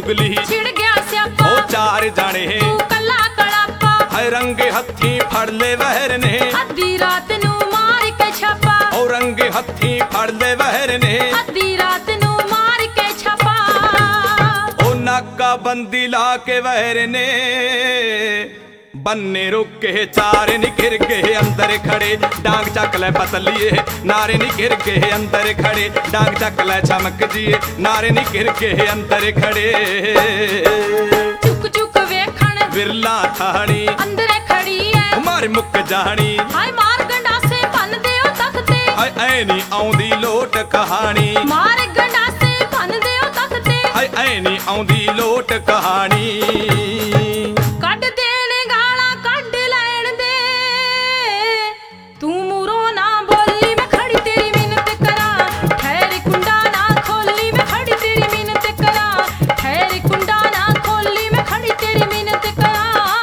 ਚੁਗਲੀ ਛਿੜ ਗਿਆ ਸਿਆਪਾ ਉਹ ਚਾਰ ਜਾਣੇ ਤੂੰ ਕੱਲਾ ਕਲਾਪਾ ਹਾਏ ਰੰਗੇ ਹੱਥੀਂ ਫੜ ਲੈ ਵਹਿਰ ਨੇ ਅੱਧੀ ਰਾਤ ਨੂੰ ਮਾਰ ਕੇ ਛਾਪਾ ਉਹ ਰੰਗੇ ਹੱਥੀਂ ਫੜ ਲੈ ਵਹਿਰ ਨੇ ਅੱਧੀ ਰਾਤ ਨੂੰ ਮਾਰ ਕੇ ਛਾਪਾ ਉਹ ਨਾਕਾ ਬੰਦੀ ਲਾ ਕੇ ਵਹਿਰ ਨੇ ਬੰਨੇ ਰੁਕੇ ਚਾਰ ਨੀ ਘਿਰ ਕੇ ਅੰਦਰ ਖੜੇ ਡਾਂਗ ਚੱਕ ਲੈ ਪਤਲੀਏ ਨਾਰੇ ਨੀ ਘਿਰ ਕੇ ਅੰਦਰ ਖੜੇ ਡਾਂਗ ਚੱਕ ਲੈ ਚਮਕ ਜੀਏ ਨਾਰੇ ਨੀ ਘਿਰ ਕੇ ਅੰਦਰ ਖੜੇ ਚੁੱਕ ਚੁੱਕ ਵੇਖਣ ਵਿਰਲਾ ਥਾਣੀ ਅੰਦਰੇ ਖੜੀ ਐ ਮਾਰ ਮੁੱਕ ਜਾਣੀ ਹਾਏ ਮਾਰ ਗੰਡਾਸੇ ਭੰਨਦੇ ਓ ਤਖਤੇ ਹਾਏ ਐ ਨੀ ਆਉਂਦੀ ਲੋਟ ਕਹਾਣੀ ਮਾਰ ਗੰਡਾਸੇ ਭੰਨਦੇ ਓ ਤਖਤੇ ਹਾਏ ਐ ਨੀ ਆਉਂਦੀ ਲੋਟ ਕਹਾਣੀ ਕੱਢ ਦੇਣ ਗਾਲਾਂ ਕੱਢ ਲੈਣ ਦੇ ਤੂੰ ਮੂਰੋਂ ਨਾ ਬੋਲੀ ਮੈਂ ਖੜੀ ਤੇਰੀ ਮਿੰਨਤ ਕਰਾਂ ਠਹਿਰ ਕੁੰਡਾ ਨਾ ਖੋਲੀ ਮੈਂ ਖੜੀ ਤੇਰੀ ਮਿੰਨਤ ਕਰਾਂ ਠਹਿਰ ਕੁੰਡਾ ਨਾ ਖੋਲੀ ਮੈਂ ਖੜੀ ਤੇਰੀ ਮਿੰਨਤ ਕਰਾਂ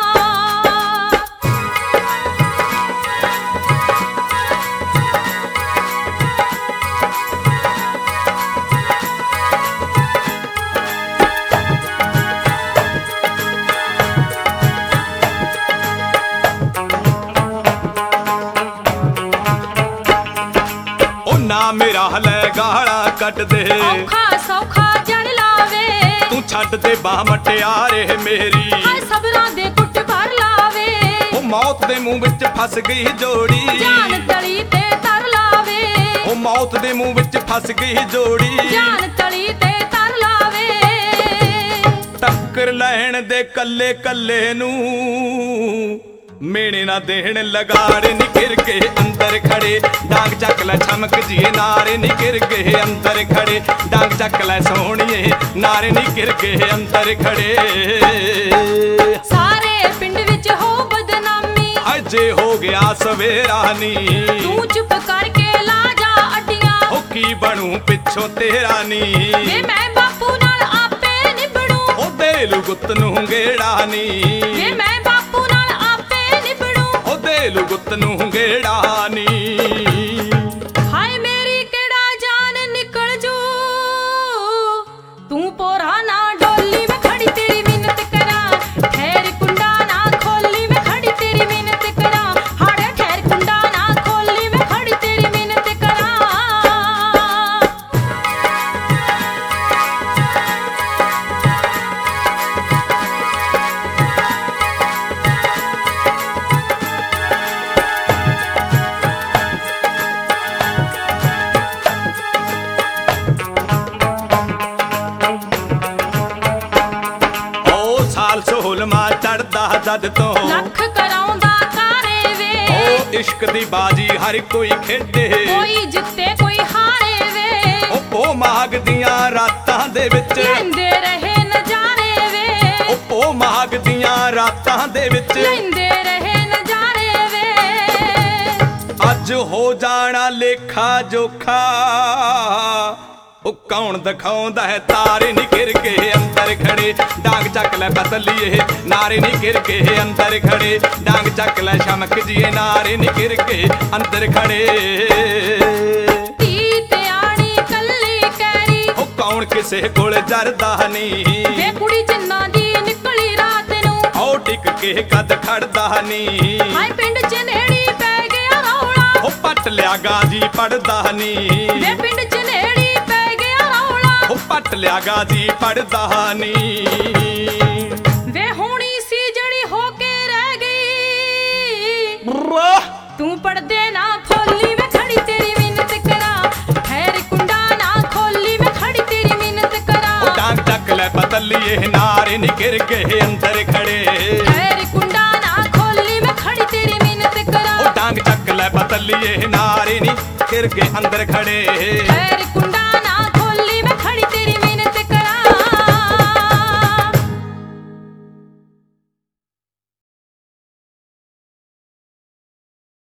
ਨਾ ਮੇਰਾ ਲੈ ਗਾਲਾਂ ਕੱਢ ਦੇ ਔਖਾ ਸੌਖਾ ਜੜ ਲਾਵੇ ਤੂੰ ਛੱਡ ਦੇ ਬਾਹ ਮਟਿਆਰੇ ਮੇਰੀ ਹਾਏ ਸਬਰਾਂ ਦੇ ਕੁੱਟ ਭਰ ਲਾਵੇ ਉਹ ਮੌਤ ਦੇ ਮੂੰਹ ਵਿੱਚ ਫਸ ਗਈ ਜੋੜੀ ਜਾਨ ਤਲੀ ਤੇ ਤਰ ਲਾਵੇ ਉਹ ਮੌਤ ਦੇ ਮੂੰਹ ਵਿੱਚ ਫਸ ਗਈ ਜੋੜੀ ਜਾਨ ਤਲੀ ਤੇ ਤਰ ਲਾਵੇ ਟੱਕਰ ਲੈਣ ਦੇ ਕੱਲੇ ਕੱਲੇ ਨੂੰ ਮੇਣੇ ਨਾ ਦੇਣ ਲਗਾੜ ਨੀ ਘਿਰ ਕੇ ਅੰਦਰ ਖੜੇ ਡਾਂਗ ਚੱਕ ਲੈ ਚਮਕ ਜੀਏ ਨਾਰੇ ਨੀ ਘਿਰ ਕੇ ਅੰਦਰ ਖੜੇ ਡਾਂਗ ਚੱਕ ਲੈ ਸੋਹਣੀਏ ਨਾਰੇ ਨੀ ਘਿਰ ਕੇ ਅੰਦਰ ਖੜੇ ਸਾਰੇ ਪਿੰਡ ਵਿੱਚ ਹੋ ਬਦਨਾਮੀ ਅਜੇ ਹੋ ਗਿਆ ਸਵੇਰਾ ਨੀ ਤੂੰ ਚੁੱਪ ਕਰਕੇ ਲਾ ਜਾ ਅੱਡੀਆਂ ਹੋ ਕੀ ਬਣੂ ਪਿੱਛੋਂ ਤੇਰਾ ਨੀ ਵੇ ਮੈਂ ਬਾਪੂ ਨਾਲ ਆਪੇ ਨਿਭੜੂ ਉਹ ਦੇ ਲੂ ਗੁੱਤ ਨੂੰ ਗੇੜਾ ਨੀ ਵੇ ਮੈਂ ਬਾਪੂ ਨਾਲ ਆਪੇ ਨਿਭੜੂ ਉਹ ਦੇ ਲੂ ਗੁੱਤ ਨੂੰ ਗੇੜਾ ਨੀ ਹਾਏ ਮੇਰੀ ਕਿਹੜਾ ਜਾਨ ਨਿਕਲ ਜੂ ਤੂੰ ਪੋਰਾ ਨਾ ਡੋਲੀ ਮੈਂ ਖੜੀ ਤੇਰੀ ਮਿੰਨਤ ਕਰਾਂ ਠਹਿਰ ਕੁੰਡਾ ਨਾ ਖੋਲੀ ਮੈਂ ਖੜੀ ਤੇਰੀ ਮਿੰਨਤ ਕਰਾਂ ਹਾੜੇ ਠਹਿਰ ਕੁੰਡਾ ਨਾ ਖੋਲੀ ਮੈਂ ਖੜੀ ਤੇਰੀ ਮਿੰਨਤ ਕਰਾਂ ਸੋਲਮਾ ਚੜਦਾ ਜਦ ਤੋਂ ਲੱਖ ਕਰਾਉਂਦਾ ਕਾਰੇ ਵੇ ਉਹ ਇਸ਼ਕ ਦੀ ਬਾਜੀ ਹਰ ਕੋਈ ਖੇਡੇ ਕੋਈ ਜਿੱਤੇ ਕੋਈ ਹਾਰੇ ਵੇ ਉਹ ਮਾਗ ਦੀਆਂ ਰਾਤਾਂ ਦੇ ਵਿੱਚ ਲੈਂਦੇ ਰਹੇ ਨਜ਼ਾਰੇ ਵੇ ਉਹ ਮਾਗ ਦੀਆਂ ਰਾਤਾਂ ਦੇ ਵਿੱਚ ਲੈਂਦੇ ਰਹੇ ਨਜ਼ਾਰੇ ਵੇ ਅੱਜ ਹੋ ਜਾਣਾ ਲੇਖਾ ਜੋਖਾ ਉਹ ਕੌਣ ਦਿਖਾਉਂਦਾ ਹੈ ਤਾਰੇ ਨੀ ਘਿਰ ਕੇ ਅੰਦਰ ਖੜੇ ਡਾਂਗ ਚੱਕ ਲੈ ਪਤਲੀਏ ਨਾਰੇ ਨੀ ਘਿਰ ਕੇ ਅੰਦਰ ਖੜੇ ਡਾਂਗ ਚੱਕ ਲੈ ਚਮਕ ਜੀਏ ਨਾਰੇ ਨੀ ਘਿਰ ਕੇ ਅੰਦਰ ਖੜੇ ਧੀ ਤੇ ਆਣੀ ਕੱਲੀ ਕਹਿਰੀ ਉਹ ਕੌਣ ਕਿਸੇ ਕੋਲ ਜਰਦਾ ਨਹੀਂ ਵੇ ਕੁੜੀ ਜਿੰਨਾ ਦੀ ਨਿਕਲੀ ਰਾਤ ਨੂੰ ਉਹ ਟਿਕ ਕੇ ਕਦ ਖੜਦਾ ਨਹੀਂ ਹਾਏ ਪਿੰਡ ਚ ਨੇੜੀ ਪੈ ਗਿਆ ਰੌਲਾ ਉਹ ਪੱਟ ਲਿਆ ਗਾਜੀ ਪੜਦਾ ਨਹੀਂ ਵੇ ਪਿੰਡ ਚ ਨੇੜੀ ਪੈ ਗਿਆ ਰੌਲਾ ਉਹ ਪੱਟ ਲਿਆ ਗਾਜੀ ਪੜਦਾ ਨਹੀਂ ਵੇ ਹੋਣੀ ਸੀ ਜਿਹੜੀ ਹੋ ਕੇ ਰਹਿ ਗਈ ਤੂੰ ਪੜਦੇ ਨਾ ਖੋਲੀ ਮੈਂ ਖੜੀ ਤੇਰੀ ਮਿੰਨਤ ਕਰਾਂ ਠਹਿਰ ਕੁੰਡਾ ਨਾ ਖੋਲੀ ਮੈਂ ਖੜੀ ਤੇਰੀ ਮਿੰਨਤ ਕਰਾਂ ਉਹ ਡਾਂਗ ਚੱਕ ਲੈ ਪਤਲੀਏ ਨਾਰੇ ਨੀ ਘਿਰ ਕੇ ਅੰਦਰ ਖੜੇ ਠਹਿਰ ਕੁੰਡਾ ਨਾ ਖੋਲੀ ਮੈਂ ਖੜੀ ਤੇਰੀ ਮਿੰਨਤ ਕਰਾਂ ਉਹ ਡਾਂਗ ਚੱਕ ਲੈ ਪਤਲੀਏ ਨਾਰੇ ਨੀ ਘਿਰ ਕੇ ਅੰਦਰ ਖੜੇ ਠਹਿਰ